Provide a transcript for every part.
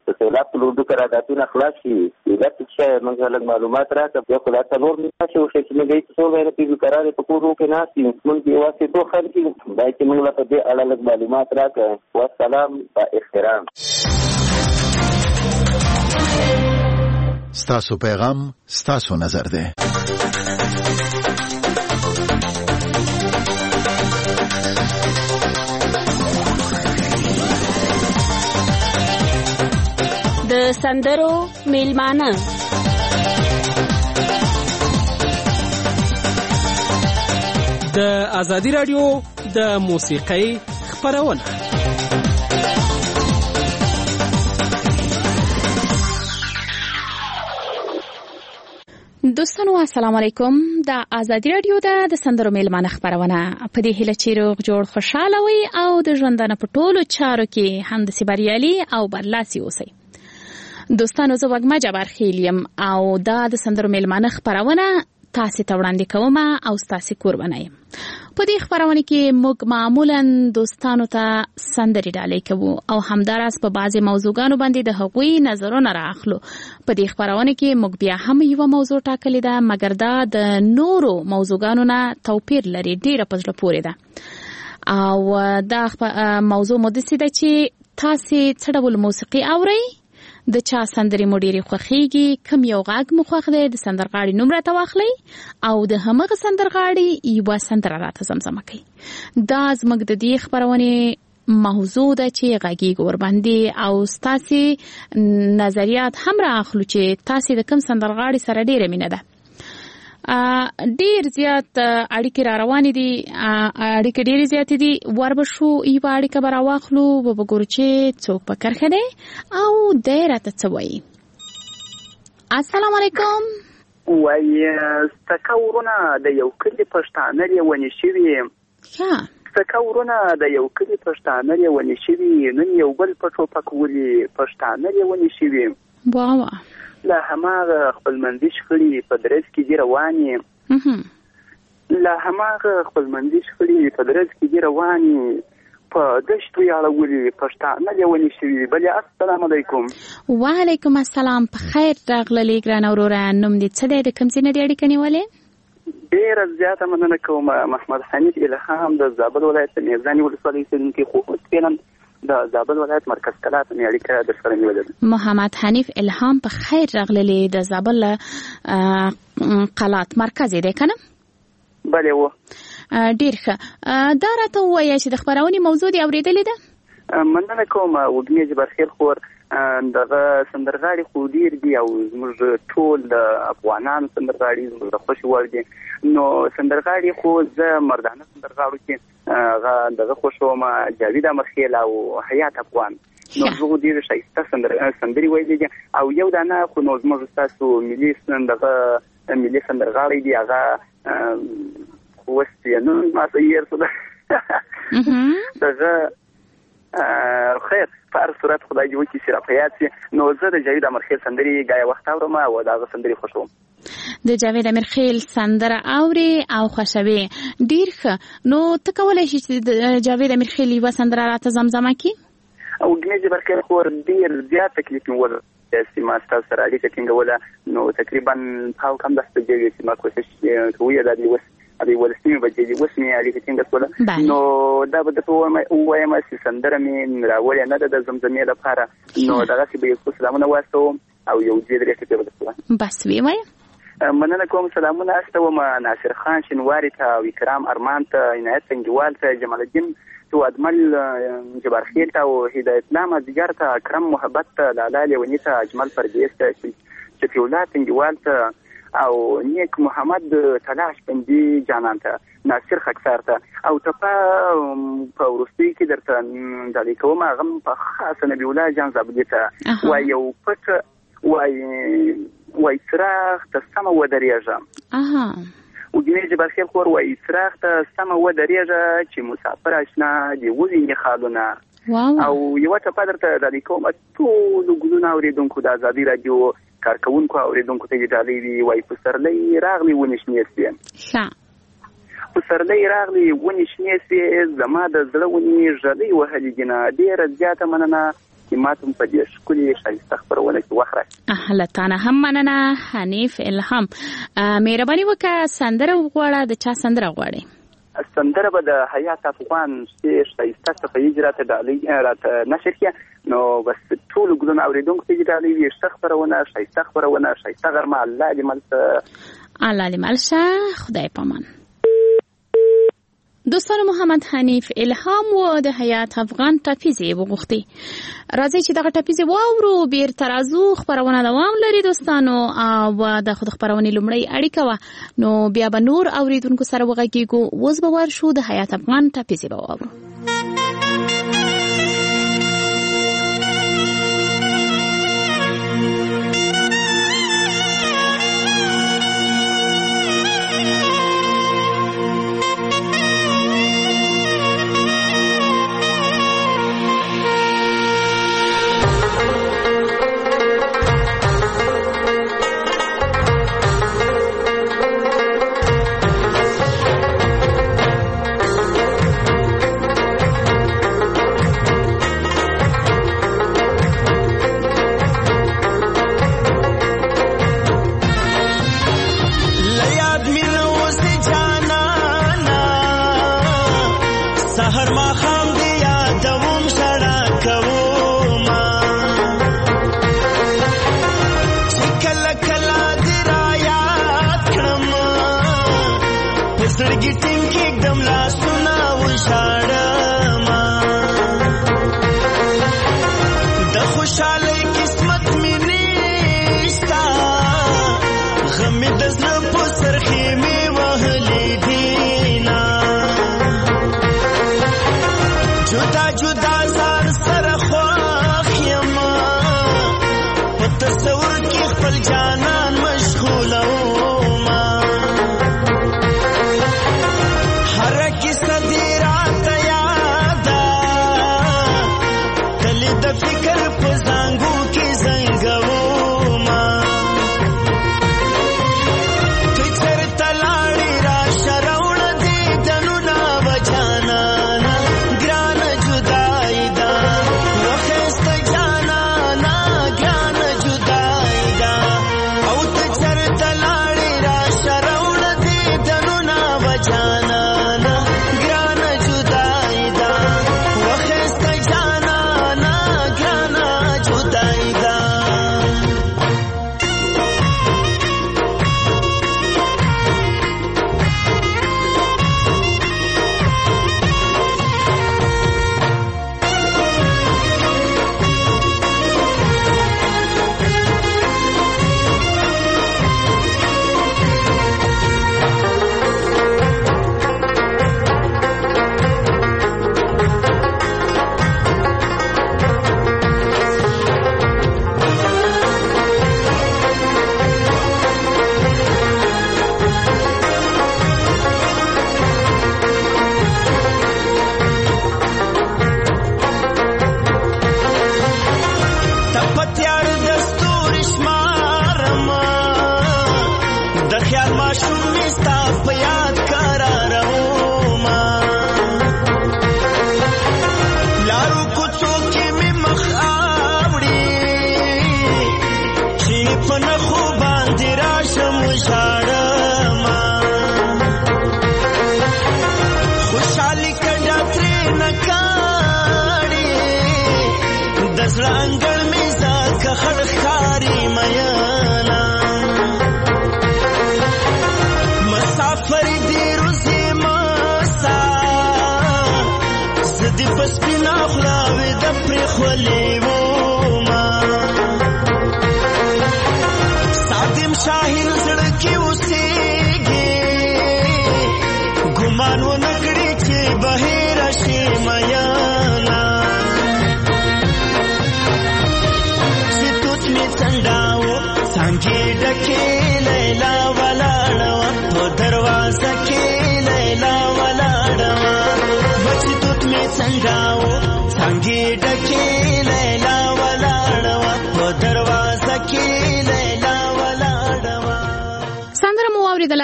د سیلاب په لوډو قراردادونه خلاص شي علت څه موږ لږ معلومات راکړه بیا خو دا څلور میاشتې وشي چې موږ څو غیر پیږو قرارې په کورو کې ناست یو موږ یوازې دوه خلک یو دا چې موږ له په دې اړه لږ معلومات راکړه والسلام با احترام. ستاسو پیغام ستاسو نظر ده. د سندرو میلمانه د ازادي رادیو د موسیقۍ خپرونه. دوستانو السلام علیکم. د ازادي رادیو د سندرو میلمانه خبرونه په دې هیله چې روغ جوړ خوشاله وي او د ژوندانه په ټولو چارو کې هم د سیبریالي او برلاسي اوسئ. دوستانو زه وګما جبار خیلیم او دا د سندرو میلمانه خبرونه تاسو ته وړاندې کوم او تاسو قربانه یم. په دې خبرونه کې موږ معمولا دوستانو ته سندري ډالۍ کوو او همدارس په بعضي موضوعګانو باندې د هغوی نظرونه راخلو. په دې خبرونه کې موږ بیا هم یو موضوع ټاکلې ده مګر دا د نورو موضوعګانو نه توپیر لري، ډیره په زړه پورې ده او دا موضوع مو د سیده چې تاسو څه ډول موسیقي اورئ، د چا سندري مو ډېرې خوښیږي، کوم یو غږ مو خوښ دی، د سندرغاړي نوم راته واخلئ او د همغه سندرغاړي یوه سندره راته زمزمه کوي. دا زموږ د دې خبرونې موضوع ده چې غږیږو ورباندې او ستاسې نظریات هم رااخلو چې تاسې د کوم سندرغاړي سره ډېره مینه ده. ډیر زیات اړیکې را روانې دي، اړیکې ډېرې زیاتې دي. وربشو یوه اړیکه به راواخلو، وبګورو چې څوک په کرښه دی او دی راته څه وایي. السلام علیکم. وایي ستکه ورونه د یو کلي پښتانه لیونې شوي، ستکه ورونه د یو کلي پښتانه لیونې شوي، نن یو بل په ټوپک ولي پښتانه لیونې شوي. واوه له هماغه خپلمنځي شخړې په درز کې دي روانې، له هماغه خپلمنځي شخړې په درز کې دي روانې، په دشتو یاړولي پښتانه لیونې شوي. بلې السلام علیکم. وعلیکم السلام. په خیر راغللې ګرانه وروره. نوم دې څه دی، د کوم ځای نه دې اړیکه نیولې؟ ډېره زیاته مننه کوم. محمد حنیف الهام د زابل ولایت میزاني ولسوالۍ اوسېدونکی، خو اوس فعلا د زابل ولایت مرکز کلات مې اړیکه درسره نیولې ده. محمد حنیف الهام په خیر راغللې. د زابل قلات مرکز دی که نه؟ بلې و. ډېر ښه. دا راته ووایه چې د خپرونې موضوع دې اورېدلې ده؟ مننه کوم. وږمې جبارخیل خور دغه سندرغاړي خو ډېر دي او زموږ ټول د افغانانو سندرغاړي زموږ د خوښې وړ دي. نو سندرغاړي خو زه مردانه سندرغاړو کې دغه خوښوم، جاوید امرخیل او حیات افغان. نو زه ډېر ښایسته سندرې ویلې دي او یو دانه خو نو زموږ ستاسو ملي سندرغاړی دی، هغه اوس یې نوم ماته هېر شو دغه خیر په هر صورت خدای دې وکړي چې راپه یاد شي. نو زه د جاوید امرخیل سندرې ګایه وخت اورم او د هغه سندرې خوښوم. د جاوید امرخیل سندره اوري او خوښوي. ډېر ښه. نو ته کولی شي چې د جاوید امرخیل یوه سندره راته زمزمه کړي؟ وږمې جبارخیل خور ډېر زیات تکلیف مې وکړ چې ما ستاسو سره اړیکه ټینګوله. نو تقریبا هغه کم 10 بجې وې چې ما کوشش کوي دا دې اوس ابي ولسمي بجې اوس مې اړیکه ټینګه کړله. نو دا به درته ووایم چې سندره مې راوړې نه ده د زمزمې لپاره. نو دغسې به یو څو سلامونه واستوم او یو 2-3 ټکي به درته وایم. بس ویې وایه. مننه کوم. سلامونه استوم ناصر خان شینواري ته او اکرام ارمان ته، عنایت سنګیوال ته، جمال الدین تو ادمل جبارخیل ته او هدایت الله مازدیګر ته، اکرم محبت ته، لالا لیوني ته، اجمل پردیس ته، شفیع الله سنګیوال ته او نیک محمد تلاش بندي جانان ته، ناصر خکسار ته او ته په وروستۍ کې درته ډالۍ کوم هغه په خاصه نبي الله جان زابلي ته. وایي یو پټ وایي څراغ ته سمه ودرېږه. وږمې جبارخیل خور وایي څراغ ته سمه ودرېږه چې مسافر اشنا دې وویني خالونه. او یوه ټپه درته ډالۍ کوم ټولو ګلونه اورېدونکو د ازادي راډیو کارکوونکو اورېدونکو ته یې ډالۍ وي. وایي پسرلی راغلی ونې شنې شوې، پسرلی راغلی ونې شنې شوې، زما د زړه ونې ږلۍ وهلې دینه. ډېره زیاته مننه چې ما ته په دې ښکلې ښایسته خپرونه کې وخت راکړي. له تا نه هم مننه حنیف الهام. مهرباني وکړه سندره وغواړه. د چا سندره غواړې؟ سندره به د حیات افغان چې ښایسته صفحې راته ډالۍ راته نشر کړي نو بس ټول ګلونه اورېدونکو ته ډالۍ وي. ښه خپرونه ښایسته خپرونه ښایسته غرمه. الله دې مل شه. خدای پامان. دوستان محمد حنیف الهام و د حیات افغان ټاپیزې وغوښتي. راځي چې دغه ټاپیزې واورو. بیرته راځو. خپرونه دوام لري دوستانو او د خود خپرونې لومړی اړیکه وه نو بیا به نور اوریدونکو سره وغږیږو. اوس به ورشو د حیات افغان ټاپیزې به واورو.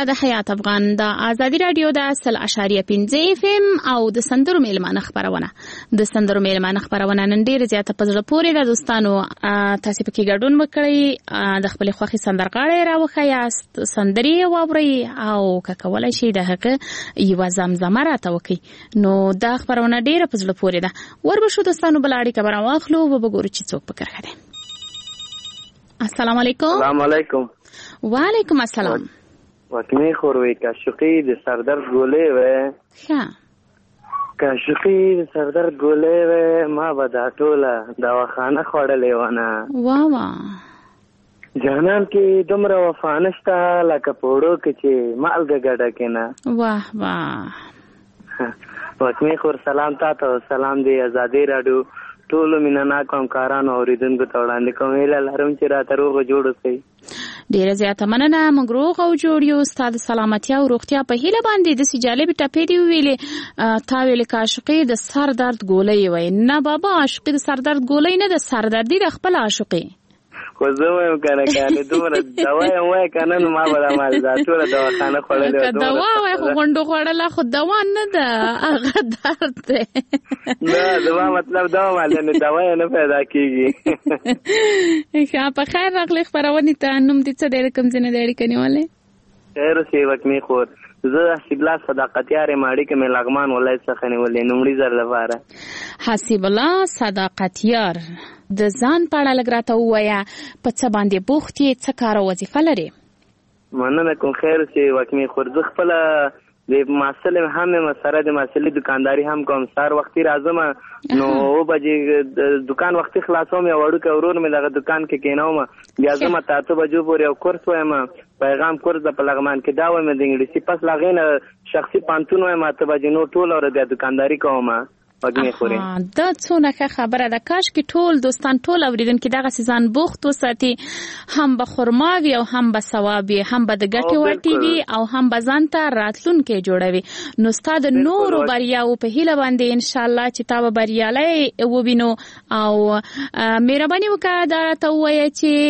د حیات افغان د ازادي رادیو د 100.5 FM او د سندرو میلمانه خبرونه د سندرو میلمانه خبرونه نن ډیر زیاته په زړه پورې د دوستانو تاسو پکې ګډون وکړئ د خپل خوخي سندرغاړي راوخیاست سندري واوري او کولای شي د هغه یو زمزمه راته وکړي نو دا خبرونه ډیر په زړه پورې ده وربشو دوستانو بلاړي خبر واخلو وګورو چې څوک پکې راغلی السلام علیکم. السلام علیکم. وعلیکم السلام. وکمی خوروی کاشقی د سردرد گوله و کاشقی د سردرد گوله و ما بدا ټوله دواخانه خوړلې ونه واه جانان کې دومره وفا نشته لکه پوړو کې چې مالګه ګډه کېنه. واه واه وکمی خور سلام تاسو سلام دی ازادي رادیو ټولو مینناکو همکارانو اوریدونکو ته وړاندې کوم هیله لرم چې راته روغ جوړ اوسئ. ډیره زیاته مننه موږ روغ او جوړ یو ستاسو سلامتیا او روغتیا په هیله باندې د سجالب ټپې دی ویلې تا ویل کاشقي د سر درد ګولې وای نه بابا عاشقي د سر درد ګولې نه د سر دردي د خپل عاشقي خو زه وایم کنه دومره دوا یې وای کنه نو ما به مال دا ټوله دواخانه خوړلې دوا وای خو غونډو خوړله خو دوا نه ده هغه درد ده نه دوا مطلب دوا مال نه دوا نه پیدا کیږي ښه په خیر راغلی خبرونه ته نوم دې څه ډېر کم ځنه ډېر کنيواله خیر سی وکمی خور زه حسیب الله صداقتیار ماړي کې مې لغمان ولای څخه نیولې نومړي زر لپاره حسیب الله صداقتیار د ځان په اړه لګراته وایا په څه باندې بوخت یې څه کار او وظیفه لري. مننه کوم خیر چې وکمی خور زه خپل د ماسل هم مسره د ماسلې دکانداري هم کوم سار وختي راځم نو او بجې دکان وختي خلاصوم یا وړو کې ورور مې دغه دکان کې کینوم بیا زما تاسو بجو پورې او کورس وایم پیغام کورس د پلغمان کې دا وایم د انګلیسي پس لاغې شخصي پانتون وایم ته بجې نو ټول اور د دکانداري کوم دا څونه خبره ده کاش کې ټول دوستان ټول اوریدونکو دغه سيزان بوخت وساتي هم به خرماوي او هم به ثوابي هم به د ګټي وټي وي او هم به ځانته راتلونکي جوړوي نو ستاد نور بریاو په هیله باندې ان شاء الله چې تا بریالي وبینو او مهرباني وکړه دا ته وایي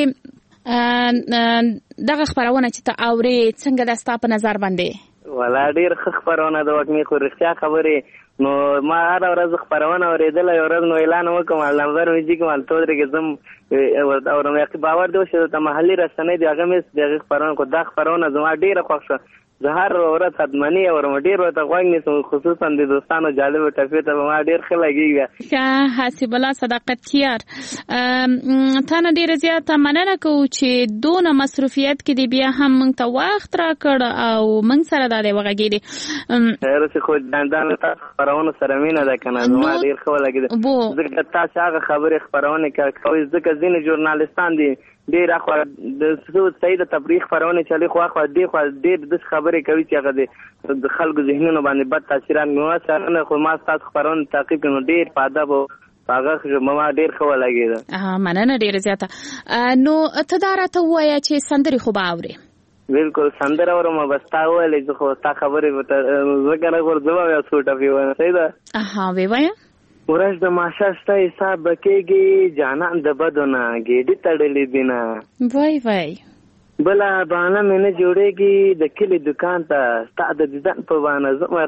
چې دغه خبرونه چې ته اوري څنګه د ستا په نظر باندې ولا ډیر خبرونه د وکمی خو رښتیا خبره نو ما هر ورځ خبرونه اوریدل یو ورځ نو اعلان وکم نمبر مې چې کوم تل درې زم او نو یې باور دی چې ته محلي رسنۍ دی هغه مې دغه خبرونه کو دا خبرونه زما ډیره خوښه زهر ورځ ادمنی او ډیر ورته غوښنی خصوصا د دوستانو جالب ټفې ته ما ډیر ښه لګیږي ښه حسیب الله صداقتیار تا نه ډیر زیاته مننه کوم چې دونه مصروفیت کې دی بیا هم موږ ته وخت راکړ او موږ سره دا دی وغږیدي خیر څه خو دندان تاسو خبرونه سره مینه ده کنه ما ډیر ښه لګیږي ځکه تاسو هغه خبره خبرونه کوي ځکه ځینې ژورنالیستان دي ډیر اخو د سید تبلیغ خبرونه چالي خو اخو ډیر د خبرې کوي چې هغه د خلکو ذهنونو باندې بد تاثیرات نو سره خو ما تاسو خبرونه تعقیب کړو ډیر په ادب او هغه ما ډیر ښه لګیږي مننه ډیر زیاته نو ته دا راته وایې چې سندري خو باوري بالکل سندره اورم بس تا ولې زه خو تا خبرې وته زګره ورځم یا سوټه پیونه صحیح ده وی وایا ورځ د ماشه ستا حساب بکېږي جانان د بدونه ګېډې تړلې دینه وای وای بلا باندې مې نه جوړېږي د کلی دکان ته ستا د دیدن په باندې زما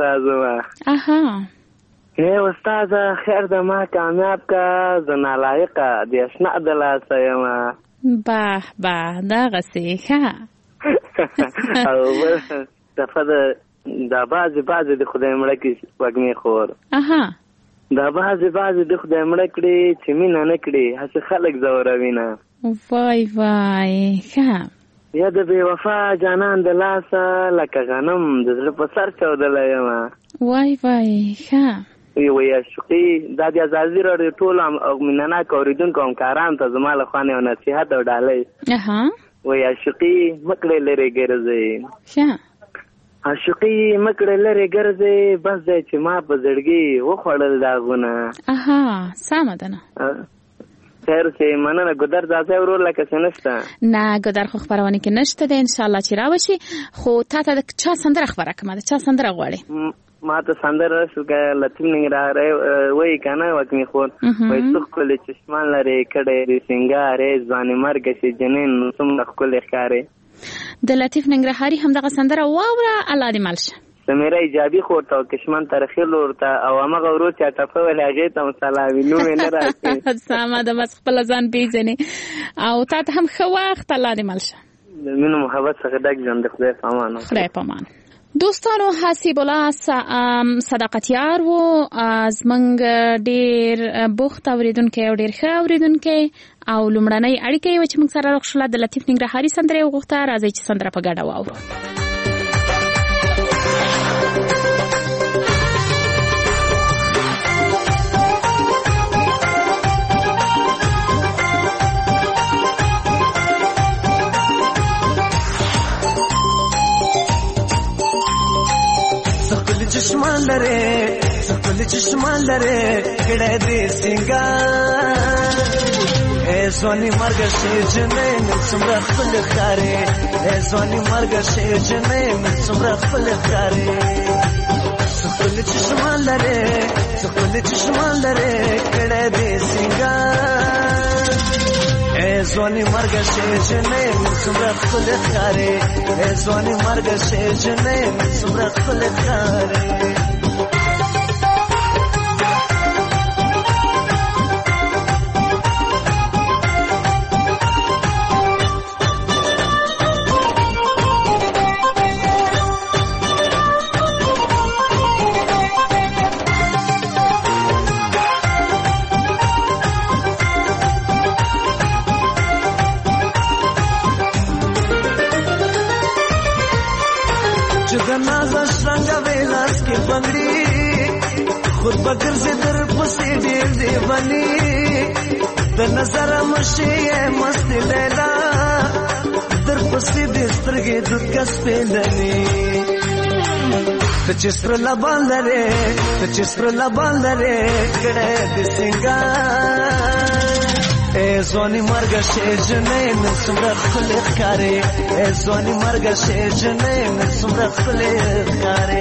راځم هی استاد خیر د ما کامیاب کا زنا لایقه د اشنا د لاسه یم باه دا غسې ښه او دفعه دا بعض د خدای مړه کې وګمې خور دا بعض د خدای مړه کړي چې مینه نه کړي هڅه خلک زوروي نه وای وای ښه یا د بې وفا جانان د لاسه لکه غنم د زړه په سر چودلی یم وای وای ښه وی عشقي دا د ازادي راډیو ټول مینناکو اوریدونکو همکارانو ته زما له خوا یو نصیحت او ډالۍ وی عشقي مکړې لرې ګرځئ ښه عاشقي مکړه لري ګرځي بس دې چې ما په زړګي وخړل داغونه سم ده نه خیر سي مننه ګدر ځای ورور لکه څنګه نه ګدر خو خبرونه کې نشته ده ان شاء الله چې راوشي خو ته د چا سندره خبره کوم د چا سندره غواړي ما ته سندره شوګه لطیم نګرا وای کنه وکمی خو وای څوک کولې چشمان لري کډه دې سنگاره ځواني مرګ شي جنین سم خپل ښکارې د لطیف ننګرهاري هم دغه سندره واوره الله دې مل شه. سمیره ایجابي خور ته او کشمن تاریخي لور ته او هغه ورور چې ټپه ولې هغې ته مسلامي نوم یې نه راکړي. سمه ده، بس خپله ځان پېژنې او تا ته هم ښه وخت. الله دې مل شه. د مینو محبت څخه ډک ژوند د خدای په امان. خدای په امان. دوستانو، حسیب الله صداقتیار و، زمونږ ډېر بوخت اورېدونکی او ډېر ښه اورېدونکی او لومړنۍ اړیکه یې وه چې موږ سره راغښتله. د لطیف ننګرهاري سندره یې وغوښته. راځئ چې سندره په ګډه واورو. چشمان لره سکول چشمان لره کڑے دی سنگار اے زونی مرگ شیر جنے من سمرا خپل خارے اے زونی مرگ شیر جنے من سمرا خپل خارے سکول چشمان لره کڑے دی سنگار اے زونی مرگ شیر جنے من سمرا خپل خارے اے زونی مرگ شیر جنے من سمرا خپل خارے خود بگر سے در پستی دیر دیوانی در نظر مشی مست لیلا در پستی دسترگی دود کس پیلنی تچسپر لبان لره کڑے دی سنگار اے زونی مرگ شیر جنے من سمرا خپل خارے اے زونی مرگ شیر جنے من سمرا خپل خارے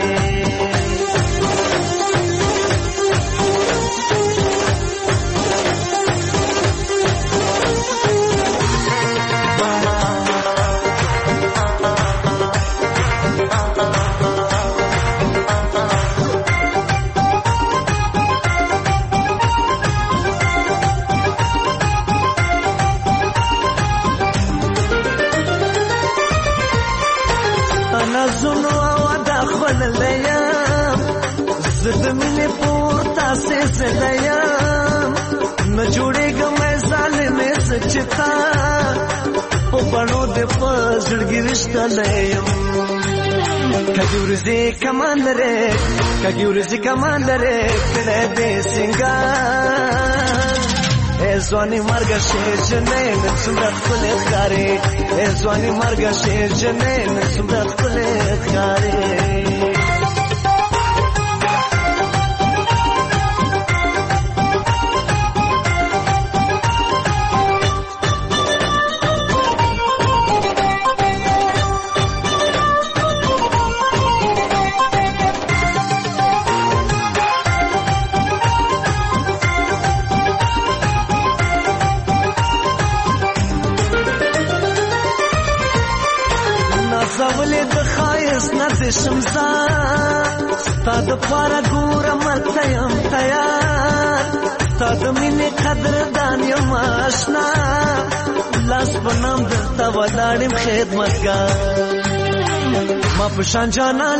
زدمینی پورتا سے زدیام نجوڑے گا میں ظالم سچتا پو بڑو دے پزڑگی رشتہ لیم کگیورزی کمان لرے کڑے دے سنگار اے زوانی مرگ شیر جنے من سمرا خپل خارے اے زوانی مرگ شیر جنے من سمرا خپل خارے شمزا ستا د پارا ګور مرته یم تیار ستا د مینې قدردان یم آشنا لاس په نام درته ولاړ یم خدمتګار ما په شان جانان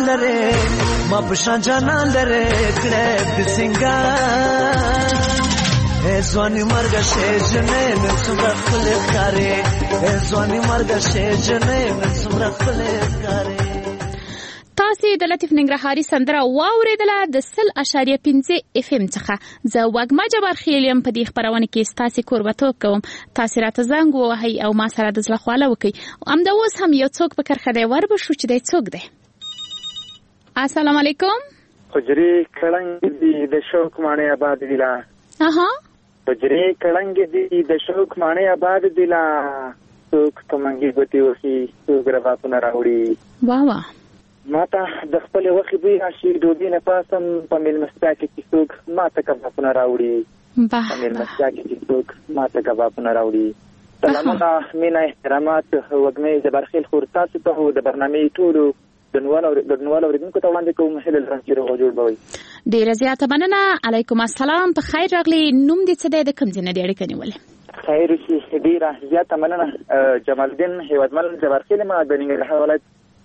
لرې کړی د سینګار اے ځواني مرګه شیر جنې نن څومره ښکلې ښکارې اے ځواني مرګه شیر جنې نن څومره ښکلې ښکارې. تاسې د لطیف ننګرهاري سندره واورېدله د 100.5 FM څخه. زه وږمه جبار خیل یم. په دې خپرونه کې ستاسې کوربتوب کوم. تاسې راته زنګ ووهئ او ما سره د زړه خواله وکړئ. همدا اوس هم یو څوک په کرښه دی. وربشو چې دی څوک دی. السلام علیکم. حجرې کړنګ دي د شوق ماڼۍ آباد دي لا. حجرې کړنګ دي د شوق ماڼۍ آباد دي لا. څوک په منګي ګوتې وخي څوک ربابونه راوړي. واه واه. ماته د خپلې وخې بوی راشي ډوډۍ نه پاسم په مېلمستیا کې چې څوک ماته کبابونه راوړي. په مېلمستیا کې چې څوک ماته کبابونه راوړي. سلامونه مینا احترامات وګمې جبارخیل خورتاسو ته د برنامه ټولو دنوالو اوریدونکو ته وړاندې کوم هله لرم چې روغ جوړ بوي. ډیره زیاته مننه. علیکم السلام. په خیر راغلی. نوم دې څه دی؟ د کوم ځای نه دی اړیکه نیولې؟ خیر شي. ډیره زیاته مننه. جمال الدین هیوادمل جبارخیل ما د ننګرهار ولایت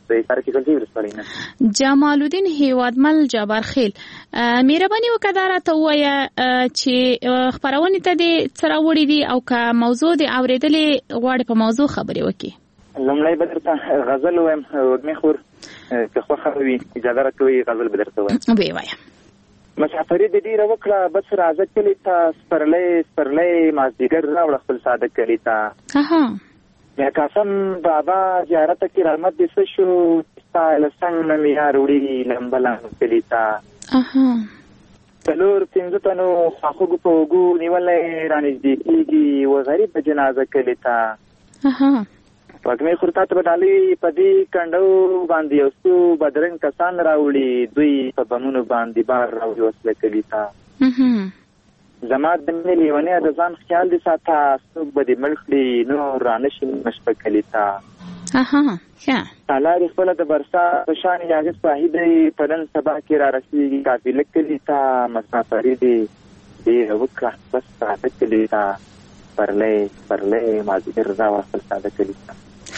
جمال الدین هیوادمل جبارخیل، مهرباني وکړه دا راته ووایه چې خپرونې ته دې څه راوړي دي او که موضوع دې اورېدلې غواړې په موضوع خبرې وکړي. لومړی به درته غزل ووایم وږمې خور که خوښه وي اجازه راکوي غزل به درته ووایم. ویې وایه. مسافري دې ډېره وکړه بس راځه کلي ته سپرلی مازدیګر راوړه خپل ساده کلي ته. یا قاسم بابا زیارت کې رحمت دې څه شو ستا له څنګ نه مې یار وړي لمبه کلي ته. څلور پنځه تنو خواخوږو په اوږو نیولی رانږدې کېږي و غریب جنازه کلي ته. وږمې خور تا ته به ډالۍ په دې کنډو باندې یو څو بدرنګ کسان راوړي دوی په بمونو باندې بار راوړي وسله کلي ته. زما د مینې لیونی د ځان خیال دې ساته څوک به دې مړ کړي نور رانشي مشپه کلي ته. تالارې خپله د برسا په شان یاغې سپاهي دی په نن سبا کې را رسېږي قافله کلي ته. مسافري دې ډېره وکړه بس ساده کلي ته. سپرلی مازدیګر راوړه خپل ساده کلي ته.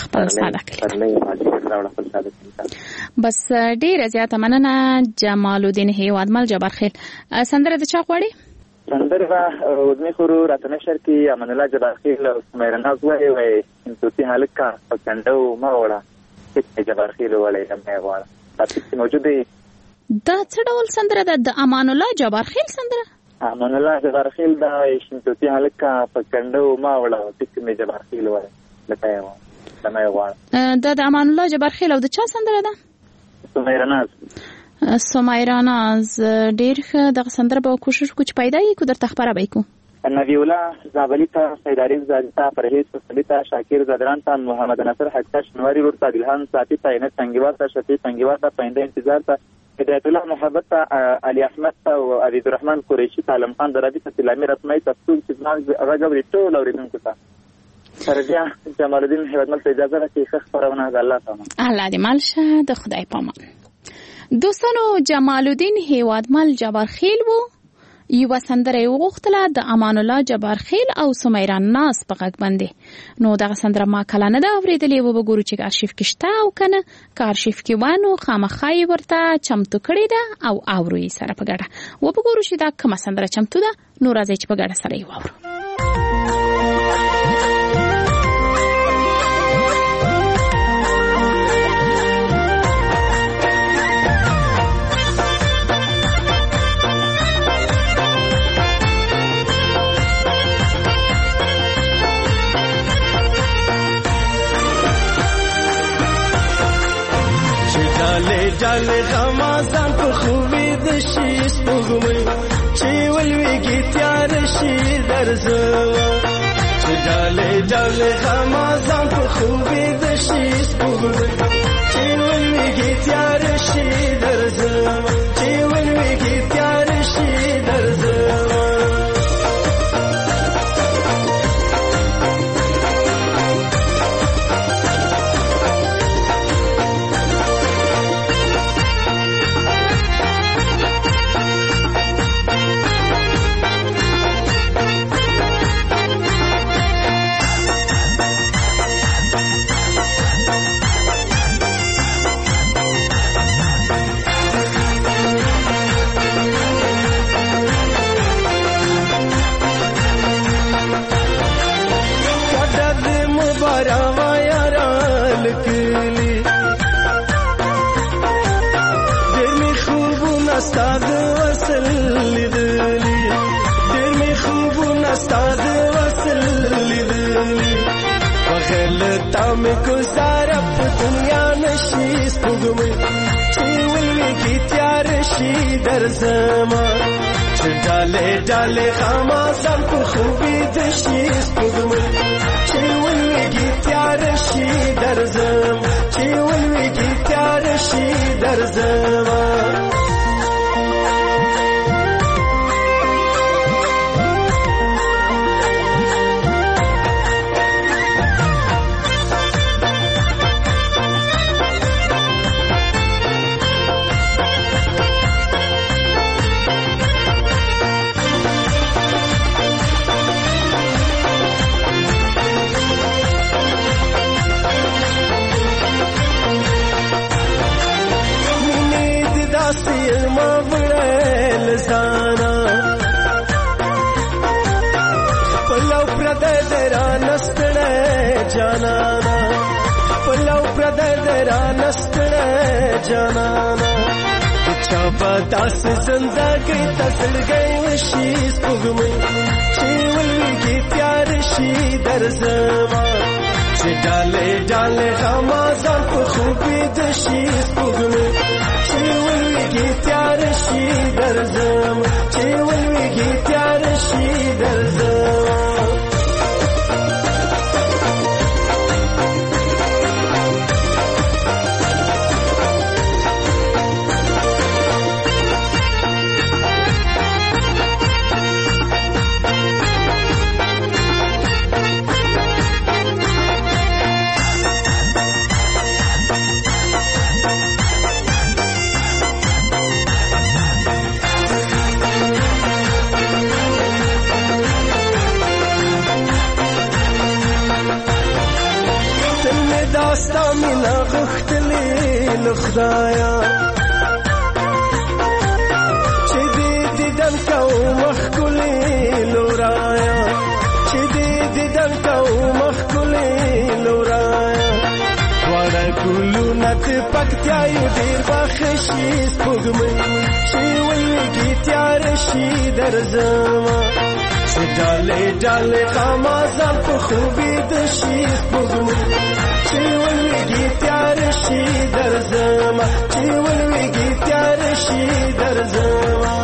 بس ډېره زیاته مننه جمال الدین هیوادمل جبارخیل. سندره د چا غواړي؟ سندره وږمې خور راته نشر کې امان الله جبارخیل او سمیره ناز وایي صوتي هلکه په کنډو مه وړه هېڅ جبارخیل وړی مه غواړه. دا پکې موجود دی. دا څه ډول سندره ده؟ د امان الله جبارخیل سندره؟ امان الله جبارخیل دا صوتي هلکه په کنډو مه وړه هېڅ مې جبارخیل وړی لکه یې غواړه. دا د امان الله جبارخیل او د چا سندره ده؟ سمیره ناز. سمیره ناز ډېر ښه. دغه سندره به کوشش وکړو چې پیدا یې کړو درته خپره به یې کړو. نبی الله زابلي ته سیداري زادي ته پرهیز فصلي ته شاکر زادران ته محمد نصر حق ته شنواري روډ ته دلهان ساتي ته عینت سنګیوار ته شفیع سنګیوار ته پاینده انتظار ته هدایت الله محبت ته علي احمد ته او عبید الرحمن قریشي ته عالم خان درابي ته سلامي رسمي ته ټول چې زما غږ اوري ټول اورېدونکو ته فرجا جمال الدین هیوادمل ته اجازه راکړئ ښه خپرونه د الله پامان. الله دې مل شه. د خدای پامان. دوستانو جمال الدین هیوادمل جبارخیل وو. یوه سندره یې وغوښتله د امان الله جبارخیل او سمیره ناز په غږ باندې. نو دغه سندره ما کله نه ده اورېدلې. وبګورو چې ارشیف کې شته او که نه. که ارشیف کې وانو خامخا یې ورته چمتو کړې ده او اورو یې سره په ګډه. وبګورو چې دا کومه سندره چمتو ده. نو راځئ چې په ګډه سره یې واورو. جاله غمازان په خوبې د شي سپوږمۍ چې ولویږي تیار شي درځه چې جاله غمازان په خوبې د شي سپوږمۍ چې ولویږي تیار شي درځه چې ولویږي تیار شي درځه. گزاره په دنیا نشي سپوږمۍ چې ولویږي تیار شي درځما چې ډالې غمازان په خوبې د شي سپوږمۍ چې ولویږي تیار شي درځم چې ولویږي تیار شي درځما. جانانا پلو پردر درانستړه جانانا چا پتاس زندګۍ تسلګۍ وشي سپوږمۍ چې ولګي پیار شي درځما چې ډالې ډالې غمازان په خوبې د شي سپوږمۍ چې ولګي پیار شي درځما چې ولګي پیار شي درځما داستا مینا غختلی لخدایا چې دې دیدن کو مخکلی لورایا چې دې دیدن کو مخکلی لورایا وړه ګلو نت پکتیا یو ډیر بخشي سپوږمۍ چې ولګي تیار شي درځما چې ډالې ډالې غمازان په خوبې د شي سپوږمۍ چې ولګي تیار شي درځما چې ولګي تیار شي درځما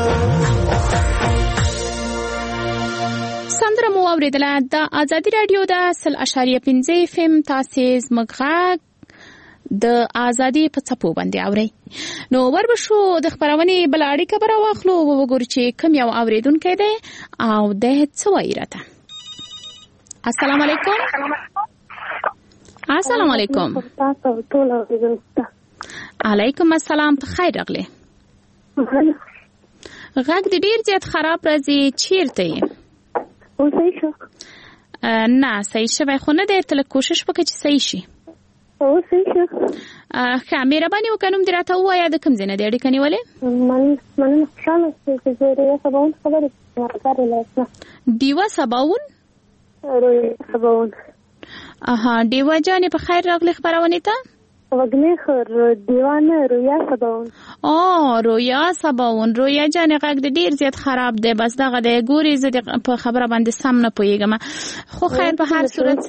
سندره مو اوریدله د آزادي رادیو د 100.5 FM تاسو زمغه د آزادي په څپو باندې اوري نو وربشو د خبرونه بل اړیکه بر واخلو وګور چې کوم یو اوریدونکو دی او د څه وایي راته السلام علیکم السلام علیکم علیکم السلام په خیر راغلی غږ د ډیر زیات خراب راځي چیرته یې صحیح شو نه صحیح شوی خو نه دی تل کوشش وکړه چې صحیح شي صحیح شو ښه مهرباني وکړه نوم دې راته ووایه د کوم ځای نه دی اړیکه نیولې مننه خوشحاله شوم چې زه ډېوه سباون خبرې ډیوه سباون ډیوه جانې په خیر راغلی خپرونې ته وګنې خیر دیوانه رویا سباون رویا سباون رویا جانې غږ د ډیر زیات خراب دی بس دغه دی ګوري زه په خبره باندې سم نه پوهیږم خو خیر په هر صورت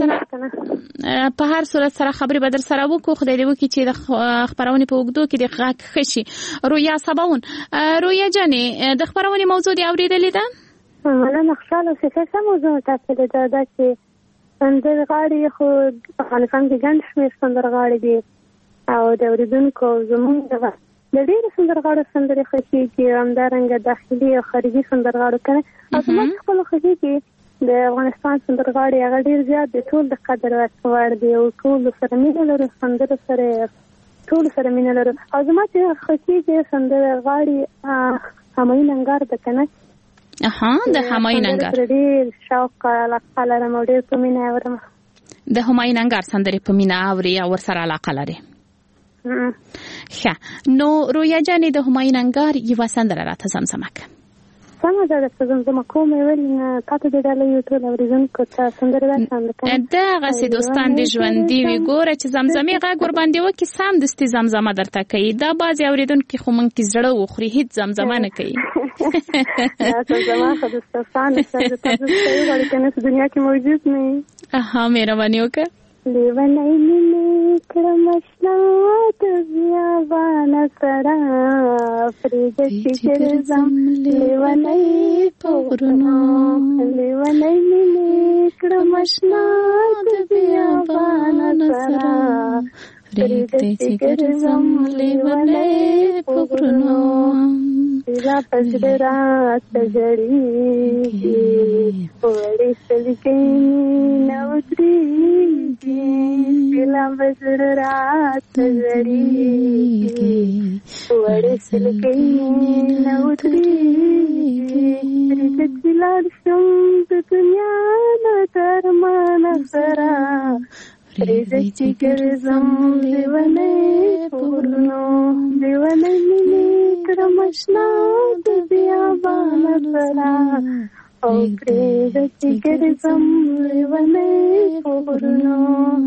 سره خبرې بدر سره وکړو خدای دې وکړي چې د خبرونې په اوږدو کې د غږ ښه شي رویا سباون رویا جانې د خبرونې موضوع دې اورېدلې ده مننه خوشحاله شوم څه موضوع تاسو ته دا چې سندرغاړي خو افغانستان کې ګڼ شمېر سندرغاړي دي او د اوریدونکو زموږ د ډېرو سندرغاړو سندرې خوښېږي همدارنګه داخلي او خارجي سندرغاړو کنه او زما خپلو خوښېږي د افغانستان سندرغاړي هغه ډېر زیات د ټول د قدر وړ دي او ټولو سره مینه لرو سندرو سره ټولو سره مینه لرو او زما چې خوښېږي سندرغاړي همایون انګار ده کنه د همایون انګار ډېر شوق علاقه لرم او ډېر په مینه اورم د همایون انګار سندرې په مینه اوري او ورسره علاقه لري ښه نو رویا جانې د همایون انګار یوه سندره راته زمزمه کړه سمه ده درته زمزمه کوم ویل تاته د ډالۍ ټول اوریدونکو ته سندره درساندې کوم دغسې دوستان دې ژوندي وي ګوره چې زمزمې غږ ورباندې وکړي سمدستي زمزمه درته کوي دا بعضې اوریدونکي خو موږ کې زړه وخوري هېڅ زمزمه نه کوي زما خو دوستانو سره د تاسو سره غواړي که نه دنیا کې موجود نه وي مهرباني وکړه لیونی مینې کړم اشنا د بیابانه سره پرېږده چې ګرځم لیونی په غرونو لیونی مینې کړم اشنا د بیابانه سره پرېږده چې ګرځم لیونی په غرونو را پزړه راته ژړېږي وړې سترګې نه ودرېږي لا پزړه راته ژړېږي وړې سترګې نه ودرېږي پرېږده چې لاړ شم د دنیا له درمانه سره پرېږده چې ګرځم لیونی په غرونو لیونی مینې کړم اشنا د بیابانه سره او پرېږده چې ګرځم لیونی په غرونو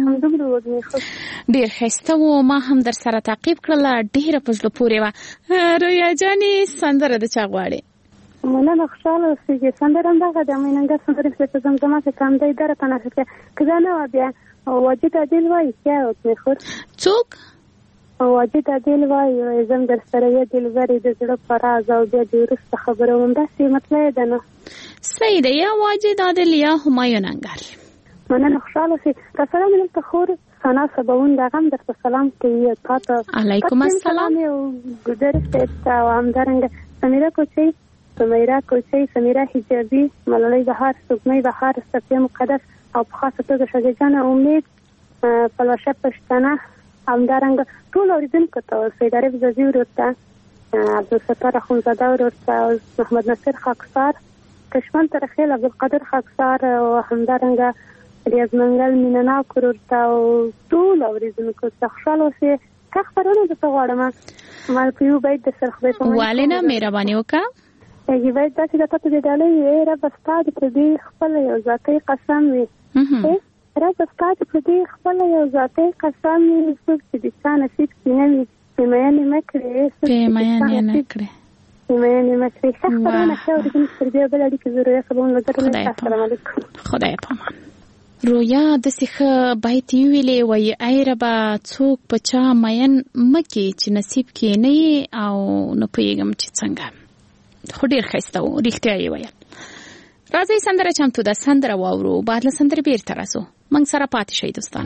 وږمې خو ډیر ښایسته و. ما هم در سره تعقیب کړله، ډیره په زړه پورې وه. رویا جانې سندره د چا غواړې؟ مننه، خوشحاله اوسېږي. سندره همدغه د میننګر سندرې په زمزمه کې کاندی دره په نښه کې که دا نه وه بیا واجد عادل وایي کیا وږمې خور. څوک؟ واجد عادل وایي زم در سره یې دلبرې د زړه په راز او بیا د وروسته خبره همداسې مطلع ده نه. صحیح ده، یا واجد عادل یا همایون انګر. مننه، خوشحاله اوسې. راسره مې دلته خور ثنا سباون د هغه هم درته سلام کوي. تا ته علیکم السلام. او ګودر صاحب ته او همدارنګه سمیرا کوچۍ، سمیرا کوچۍ، سمیرا حجابي، ملالۍ بهار، سپوږمۍ بهار، صفیه مقدس او په خاصه توګه شاګردجانه امید، پلوشه پښتنه، همدارنګه ټول اورېدونکو ته سید عارف زازي ورور ته، عبدالستار اخندزاده ورور ته، محمد نصیر خاکسار، کشمن ترخیل، عبدالقادر خاکسار او همدارنګه ریاض منګل مینناک ورور ته او ټول اورېدونکو ته خوشحاله اوسئ. که خپرونه درته غواړم ما په یو بیت د سر خدای په والینه مهرباني وکړه. یې باید داسې د تاسو د ډالۍ ای رب ستا د پردي خپل یو ذاتي قسم وي. رب ستا د پردي خپل یو ذاتي قسم وي، څوک چې د چا نصیب کې نه وي پیمایانې مه کړې، پیمایانې نه کړې، پیمایانې مه کړې. ښه خپرونه ښه اورېدونکي تر بیا بله اړیکې زه رویا صباون نظر نه. السلام علیکم. خدای پامان. رویا داسې ښه بیت یې ویلې وایي ای ربه څوک په چا مین مه کړې چې نصیب کې نه یې او نه پوهېږم چې څنګه. خو ډیر ښایسته و، رښتیا یې ویل. راځئ سندره چمتو ده، سندره واورو، بعد له سندرې بیرته راځو. موږ سره پاتې شئ دوستانه.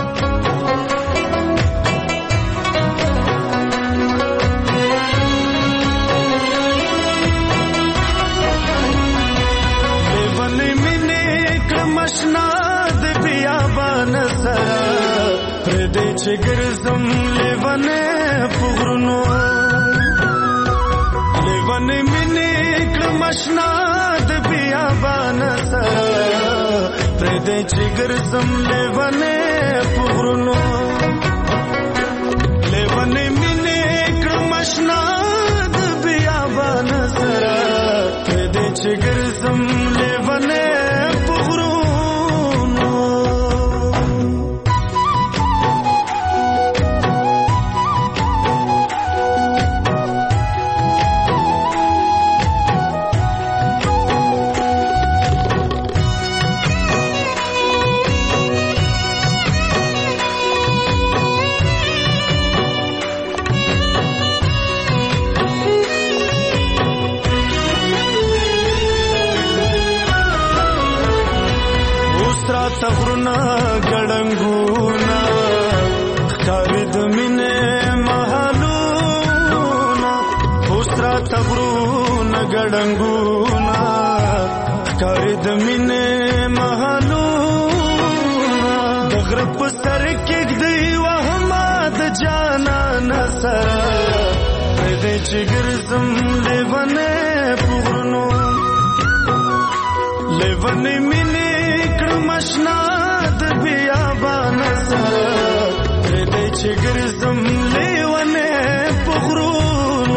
لیونې مینې کړم اشنا د بیابان سره، پردې چې ګرځم لیونې په غرونو، لیونې مشنا د بیابان سره، پردې چې ګرځم لیونې په غرونو، لیونې مینې کړم اشنا د بیابان سره، پردې چې ګرځم لیونې په غرونو. تغرنا ګړنګونا ښکارې د مینې محلونا، اوسرا تغرنا ګړنګونا ښکارې د مینې محلونا، د غره په سر کېږدی وهمه د جانان سره، پردې چې ګرځم لیونې په غرونو، لیونې مینې مشنا د بیابان سره، پردې چې ګرځم لیونې په غرونو.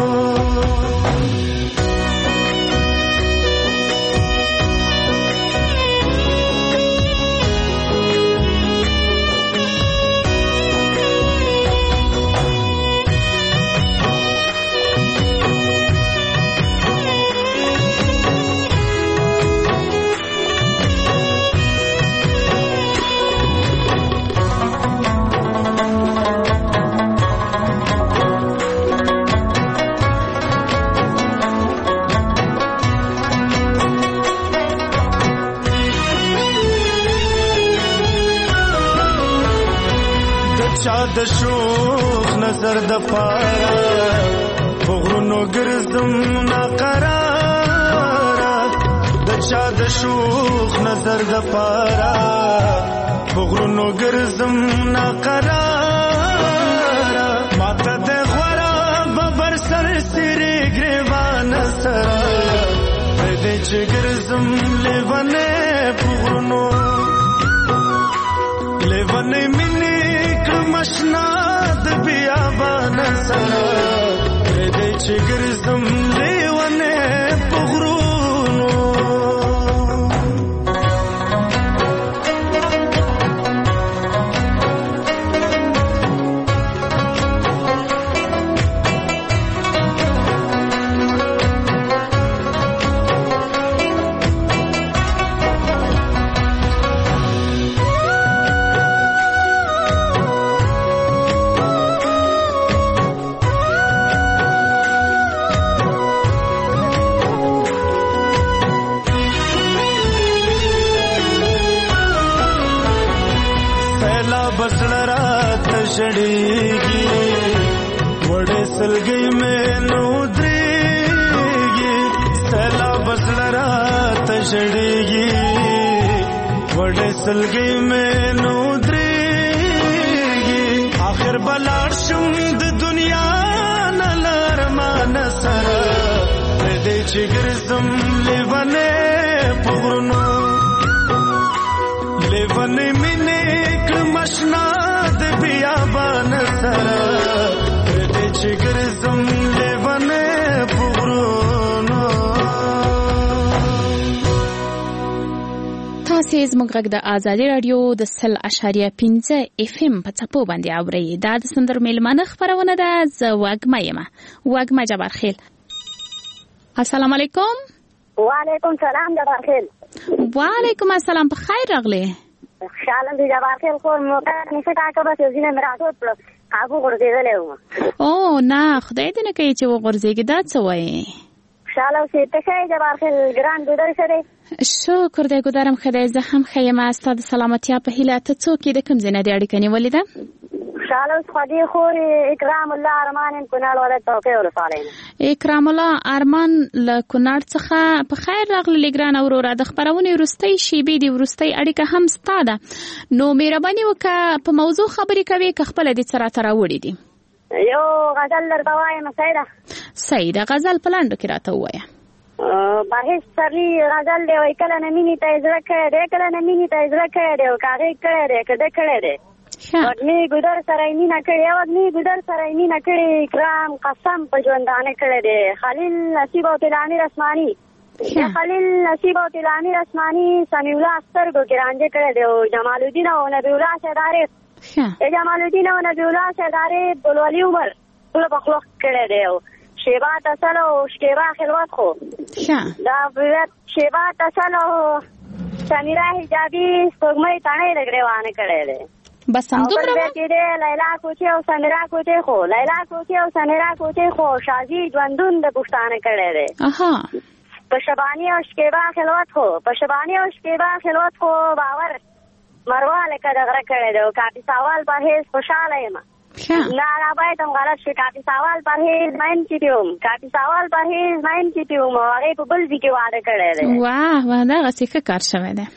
چا د شوخ نظر د پارا په غرونو ګرځم ناقراره، د چا د شوخ نظر د پارا په غرونو ګرځم ناقراره، ماته د غوړه ببر سر سری ګریوان سره، پردې چې ګرځم لیونې په غرونو، لیونې مینې مشنا د بیابان سره، پردې چې ګرځم لیونې په غرونو. سیلاب زړه راته ژړېږي وړې سلګۍ مې نو درېږي سیلاب زړه راته ژړېږي وړې سلګۍ مې نو درېږي آخر به لاړ شم د دنیا نه له ارمانه سره پرېږدی چې ګرځم لیونی په غرونو لیونی مینې کړم اشنا د بیابان سره پرېږدی چې ګرځم لیونی په غرونو. تاسې زموږ غږ د ازادي راډیو د 100.5 FM په څپو باندې اورئ. دا د سندرو میلمانه خپرونه ده. زه وږمه یم. وږمه جبارخیل. السلام علیکم. وعلیکم سلام جبارخیل. وعلیکم السلام. په خیر راغلی. خوشحاله دي جبارخیل. خو موقع نشه ټاکه بس یو ځینې مې راټول کړل کابو غورځېدلی وم. او نه خدای دې نه کوي چې وغورځېږي. دا څه وایې؟ خوشحاله اوسې. ته ښه یې جبارخیل؟ ګران ګودر ښه دی؟ شکر دی ګودرم ښه دی. زه هم ښه یم. ستا د سلامتیا په هیله. ته څوک یې؟ د کوم ځای نه دې اړیکه نیولې ده؟ خوشحاله اوس خوږې خورې اکرام الله ارمان یم کونړ ولایت توقع ولسوالۍ نه. اکرام الله ارمان له کونړ څخه. په خیر راغلې ګرانه وروره. د خپرونې وروستۍ شیبې دي وروستۍ اړیکه هم ستا ده نو مهرباني وکړه په موضوع خبرې کوې که خپله دې څه راته راوړي دي؟ یو غزل درته وایم سیده. سیده غزل په لنډو کې راته ووایه. پرهیز سرلی غزل دی وایي کله نه مینې ته یې زړه کړی دی کله نه مینې ته یې زړه کړی دی که هغې کړی دی که ده کړی دی وږمې ګودر سره یې مینه کړې وږمې ګودر سره یې مینه کړې اکرام قسم په ژوندانه کړی دی خلیل نصیب او تلامیر اسماني خلیل نصیب او تلامیر اسماني سمیع الله سترګو کې رانجه کړی دی او جمال الدین او نبی الله شهدارې جمال الدین او نبی الله شهدارې بلولي عمر ټوله په خوله کړی دی او شیبا تسل او شکیبا خلوت خو دا شیبا تسل او سمیرا حجابي سپوږمۍ تڼۍ د ګریوانه کړی دی. بس همدومره لیلا کوچې او سمیرا کوچې خو لیلا کوچې او سمیرا کوچې خو شازي ژوندون د پښتانه کړی دی. په شباني او شکیبا خلوت خو په شباني او شکیبا خلوت خو باور مروا لکه د غره کړی دی او کافي سوال پرهیز خوشحاله یم. نه را باید هم غلط شي. کافي سوال پرهیز مین کیټیوم کافي سوال پرهیز مین کیټیوم او هغې په بل ځای کې واده کړی دی. واه واه دغسې ښه کار شوی دی.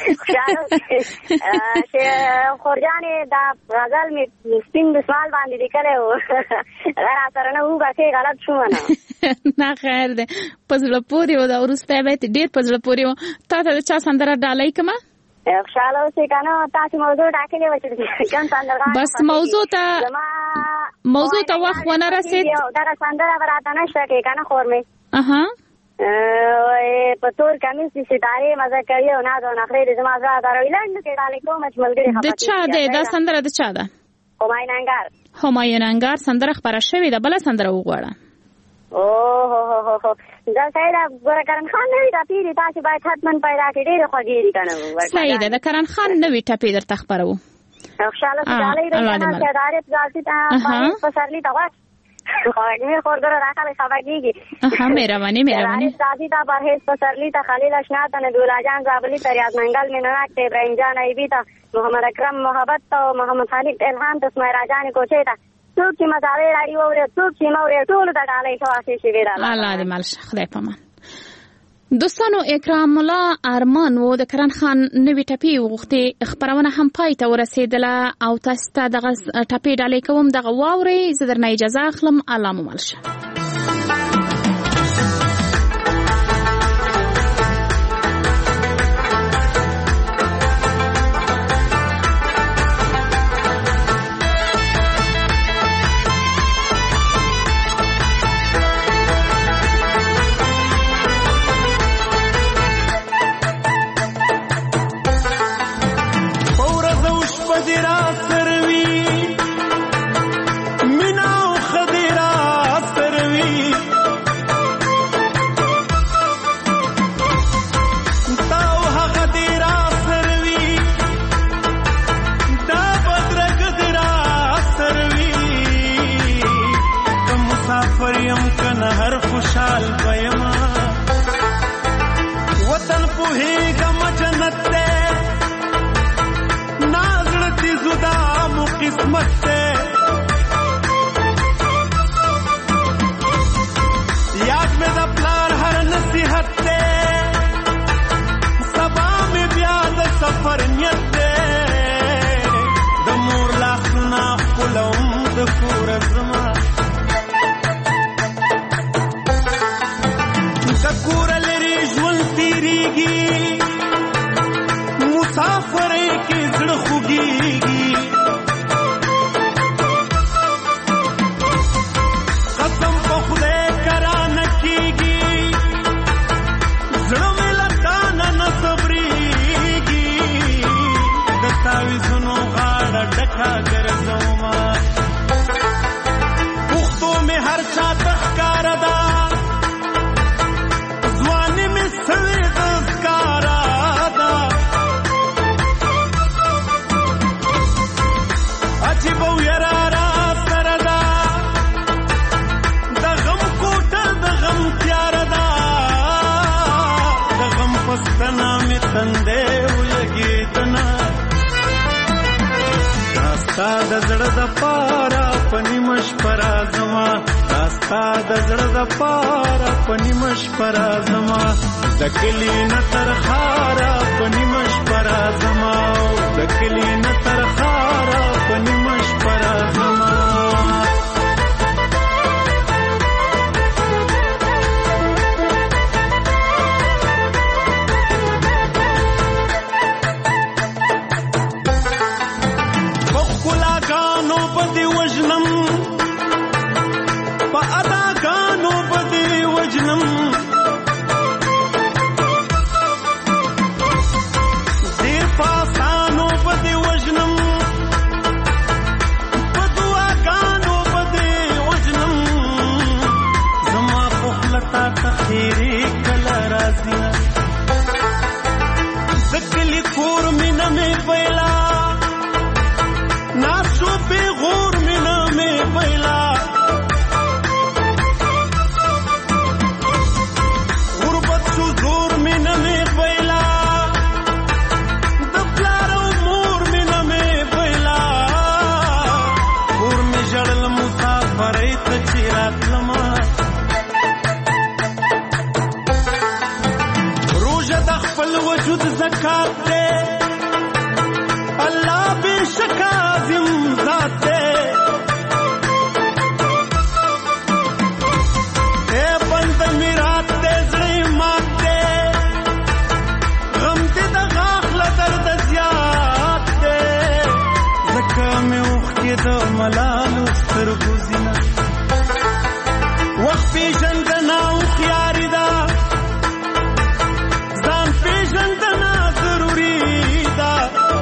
خورجانې دا غزل مې سپین دسمال باندې لیکلی و را سره نه وباسې غلط شومه نه. نه خیر دی. په زړه پورې و دا وروستی بیت ډېر په زړه پورې و. تا ته د چا سندره ډالۍ کړمه؟ خوشحاله اوسې که نه تاسې موضوع ټاکلې وه چې کوم سندرغاړی بس موضوع ته وخت ونه رسېد. دغه سندره به راته نه شته کې که نه خور مې په تور کمیس دي ستارې مزه کوي او ناز او نخرې دې زما زړه دروي لنډ کې ډالۍ کومه چې ملګري د چا دی دا سندره؟ د چا ده؟ همایون انګار. همایون انګار سندره خپره شوې ده. بله سندره وغواړه. اوه دا سیده ګوره کرن خان نوي ټپې دي تاسې باید حتما پیدا کړي ډېرې خوږې دي که نه. صحیح ده. د کرن خان نوي ټپې درته خپروو. خوشحاله خوشحالۍ ده که نه شهدارې ځالسي ته پسرلي ته غوږ خوږې خورګره راکړې خفه کېږي. مهرباني مهرباني. ځالسي ته پرهیز پسرلي ته خلیل اشنا ته نبي الله جان زابلي ته ریاض منګل مینناک ته ابراهیم جان ایبي ته محمد اکرم محبت ته محمد خالد الهام ته اسماعیل جان کوچې ته څوک چې مزارې راډیو اوري څوک چې موري ټول د ډالۍ تواسي شي ویرا الله دې مال خدای پامان. دوستانو اکرام الله ارمان و د کرن خان نوې ټپې وغوښتې. خپرونه هم پای ته ورسېدله او تاسو ته دغه ټپې ډالۍ کوم. دغه واورئ. زه درنه اجازه اخلم. الله مو مل شه. قسمت ته یاد مې د پلار هر نصیحت ته سبا مې بیا د سفر نیت ته د مور لاسونه ښکلوم د کور زما د کور لرې ژوند تېرېږي مسافر کې زړه خوږېږي قسم په خدای کرانه کېږي زړه مې له تانه نه صبرېږي د تاویزونو غاړه ډکه ګرځومه پښتو مې هر چا ته ښکاره ده ځواني مې سوې د ښکاره ده عجیبه ویره را سره ده د غم کوټه د غم تیاره ده د غم په ستنه مې تندی ولګېدنه دا ستا د زړه دپاره په نیمه شپه راځمه دا ستا د زړه دپاره په نیمه شپه راځمه د کلي نه تر ښاره په نیمه شپه راځمه د کلي نه تر ښاره په نیمه شپه راځمه په ښکلاګانو به دې وژنم په اداګانو به دې وژنم ډېر په آسانو به دې وژنم په دعاګانو به دې وژنم زما په خوله تا ته خیرې کله راځي نه د کلي کور مینه مې پیلا ناسو پیغور مینه مې پیلا غربت شو زور مینه مې پیلا د پلار او مور مینه مې پیلا کور مې ژړل مسافرۍ ته چې راتلمه روژه د خپل وجود زکات دی الله بېشک عظیم ذات دی اے بنده مې رات دی زړه مات دی غم دې د غاښ له درده زیات دی ځکه مې اوښکې د ملالو سترګو ځینه وخت پېژندنه هوښیاري ده ځان پېژندنه ضروري ده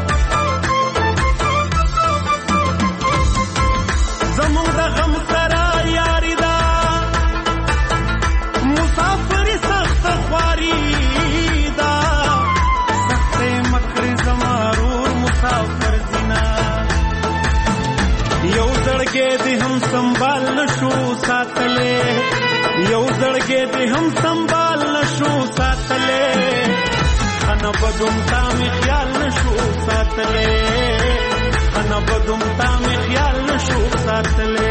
زمونږ د غم سره یاري ده مسافري سخته خواري ده سختې مکرې زما رور مسافر ځینه یو زړګی دې هم سنبال نشو ساتلی یو زړګی دې هم سنبال نشو ساتلی خنه بدوم تا مې خیال نشو ساتلی خنه بدوم تا مې خیال نشو ساتلی